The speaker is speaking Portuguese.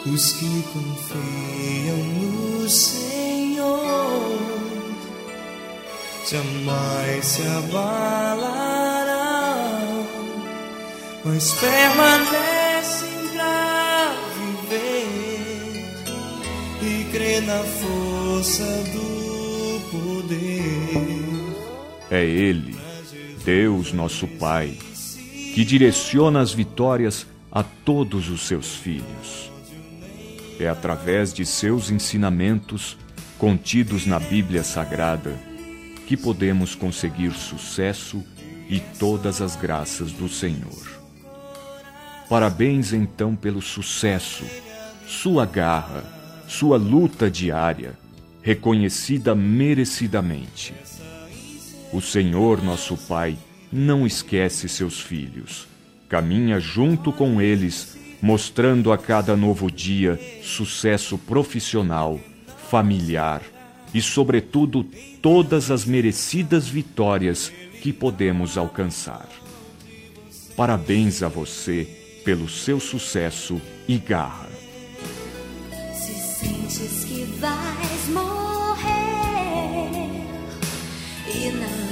Os que confiam no Senhor jamais se abalarão, mas permanecem pra viver e crer na força do poder. É Ele, Deus nosso Pai, que direciona as vitórias a todos os seus filhos. É através de seus ensinamentos, contidos na Bíblia Sagrada, que podemos conseguir sucesso e todas as graças do Senhor. Parabéns então pelo sucesso, sua garra, sua luta diária, reconhecida merecidamente. O Senhor, nosso Pai, não esquece seus filhos. Caminha junto com eles, mostrando a cada novo dia sucesso profissional, familiar e, sobretudo, todas as merecidas vitórias que podemos alcançar. Parabéns a você pelo seu sucesso e garra. Se sentes que vais morrer e não